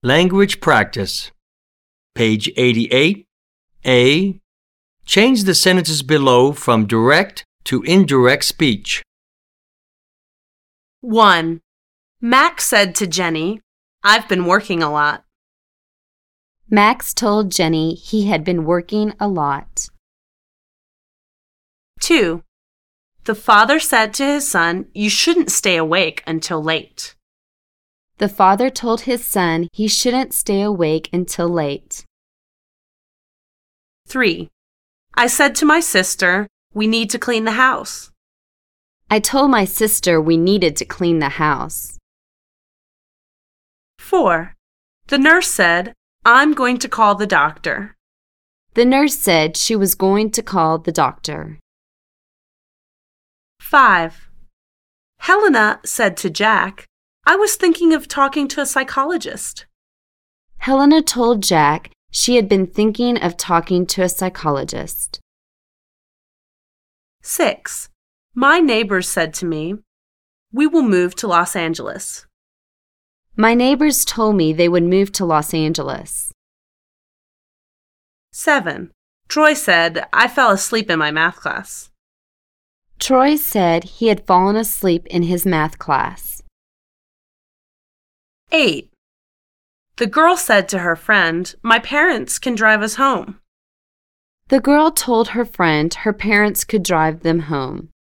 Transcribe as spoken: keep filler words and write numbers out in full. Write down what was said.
Language practice. Page eighty-eight. A. Change the sentences below from direct to indirect speech. one. Max said to Jenny, "I've been working a lot." Max told Jenny he had been working a lot. two. The father said to his son, "You shouldn't stay awake until late." The father told his son he shouldn't stay awake until late. three. I said to my sister, "We need to clean the house." I told my sister we needed to clean the house. four. The nurse said, "I'm going to call the doctor." The nurse said she was going to call the doctor. five. Helena said to Jack, "I was thinking of talking to a psychologist." Helena told Jack she had been thinking of talking to a psychologist. six. My neighbors said to me, "We will move to Los Angeles." My neighbors told me they would move to Los Angeles. seven. Troy said, "I fell asleep in my math class." Troy said he had fallen asleep in his math class. eight. The girl said to her friend, "My parents can drive us home." The girl told her friend her parents could drive them home.